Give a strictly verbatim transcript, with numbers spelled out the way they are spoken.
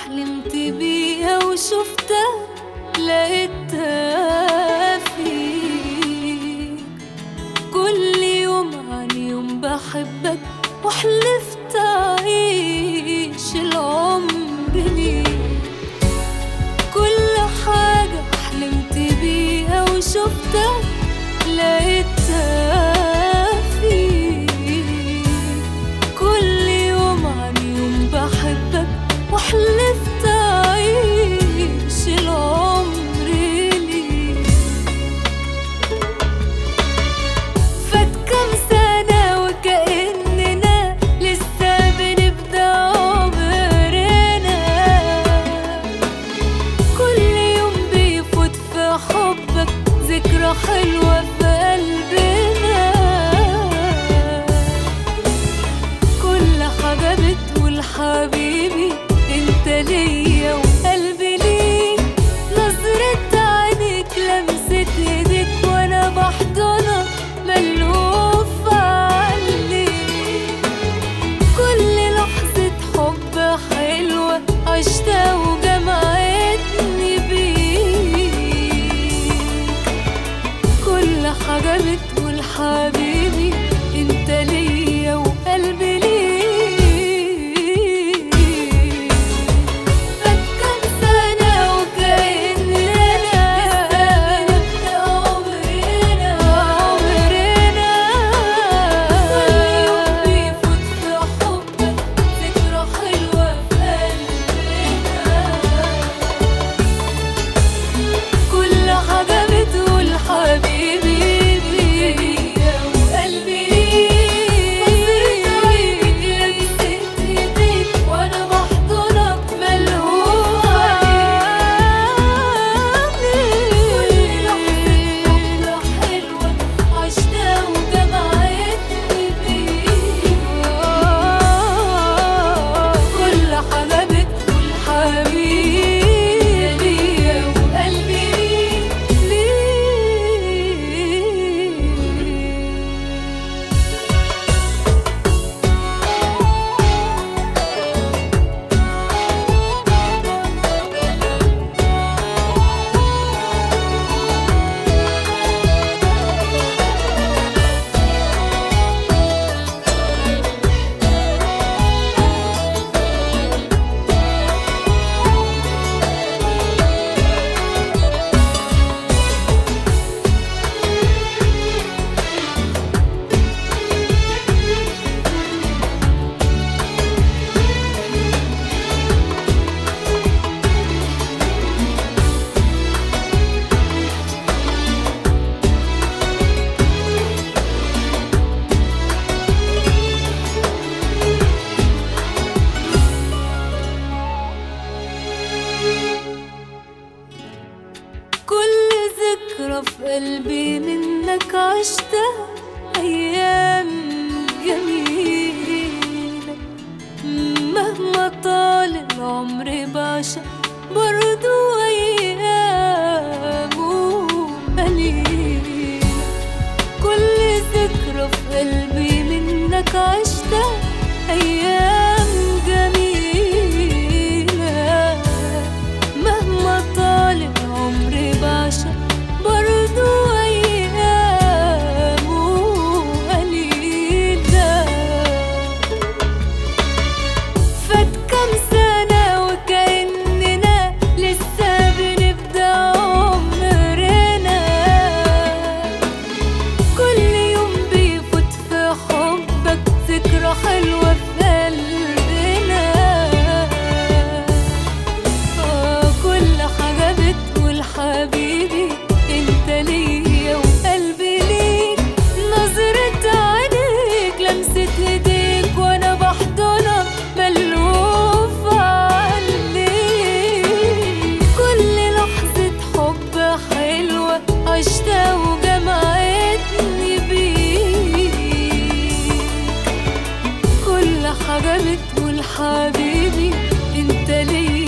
حلمت بيها وشفتها لقيتها فيك. كل يوم عن يوم بحبك وحلفت أعيش العمر ليك. كل حاجة حلمت بيها وشفتها لقيتها فيك. كل يوم عن يوم بحبك وحلفت أعيش العمر ليك. فات كام سنة وكأننا لسه بنبدأ عمرنا. كل يوم بيفوت في حبك ذكرى حلوة في قلبنا. كل حاجة بتقول حبيبي انت ليا وقلبي ليك. نظرة عينيك لمسة ايديك وانا بحضنك ملهوف عليك. كل لحظة حب حلوة عشتها وجمعتني بيك. كل حاجة بتقول حبيبي انت ليا وقلبي ليك. فات كام سنة وكأننا لسه بنبدأ عمرنا عمرنا. كل يوم بيفوت في حبك ذكرى حلوة في قلبنا. كل حاجة بتقول حبيبي ليا وقلبي ليك. نظرة عينيك لمسة ايديك وانا بحضنك ملهوف عليك. كل لحظة حب حلوة عشتها وجمعتني بيك. كل حاجة بتقول حبيبي ليا وقلبي ليك. كل ذكرى في قلبي منك عشتها أيام جميلة. مهما طال العمر بعشق برضو أيامه قليلة. كل ذكرى في قلبي منك عشتها أيام جميلة. مهما طال العمر بعشق برضو أيامه قليلة. فات كام سنة وكأننا لسه بنبدأ عمرنا. كل يوم بيفوت في حبك ذكرى حلوة في قلبنا. آه كل حاجة بتقول حبيبي انت ليا وقلبي ليك. نظرة عينيك لمسة ايديك وانا بحضنك ملهوف عليك. كل لحظة حب حلوة عشتها وجمعتني بيك. كل حاجة بتقول حبيبي انت ليا